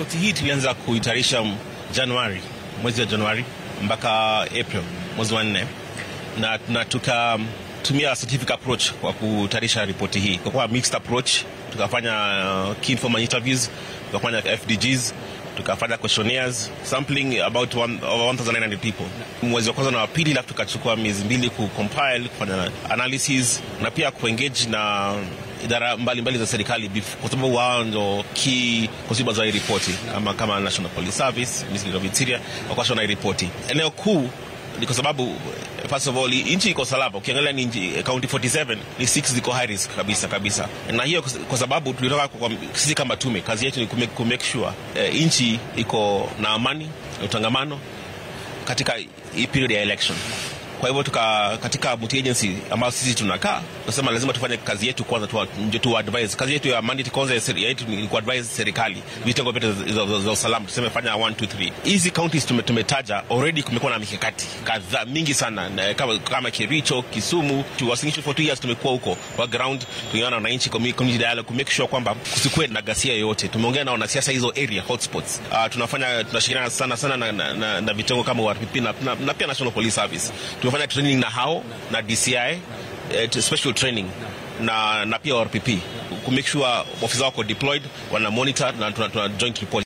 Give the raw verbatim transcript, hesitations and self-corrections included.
Ripoti hii tulianza kuitayarisha Januari, mwezi wa Januari mpaka April, mwezi wa nne, na, na tukatumia scientific approach kwa kutayarisha ripoti hii. Kwa kuwa mixed approach, tukafanya uh, key informal interviews, tukafanya F D Gs, tukafanya questionnaires, sampling about one, over one thousand nine hundred people. Mwezi wa kwanza na wa pili, alafu tukachukua miezi mbili kucompile, kufanya analysis na pia kuengage na idara mbalimbali za serikali, kwa sababu wao ndio key consumers wa ripoti, kama kama National Police Service, Ministry of Interior, wakasha na ripoti. Eneo kuu ni kwa sababu first of all nchi iko salama. Ukiangalia ni county forty-seven ni six ziko high risk kabisa kabisa, na hiyo kwa sababu tulitoka kwa sisi kama tume, kazi yetu ni ku make sure eh, nchi iko na amani na utangamano katika hii period ya election. Kwa hivyo tuka katika multi agency ambao sisi tunakaa, tunasema lazima tufanye kazi yetu kwanza, tu ndio tu advise. Kazi yetu ya mandate kwanza yetu ni ku advise serikali, vitengo vyote za usalama, tuseme fanya one two three. Hizi counties tumetaja already, kumekuwa na mikakati kadhaa mingi sana, kama kama Kericho, Kisumu, tuwasingisho for two years tumekuwa huko kwa ground, tunaona na nchi community dialogue ku make sure kwamba kusikue na ghasia yoyote. Tumeongea na wanasiasa hizo area hotspots. Uh, tunafanya tunashirikiana sana sana na, na, na, na vitengo kama R P P na, na, na pia National Police Service. Tumefanya training na hao na D C I, uh, special training na na pia R P P ku make sure officers wako deployed, wana monitor na tuna joint report.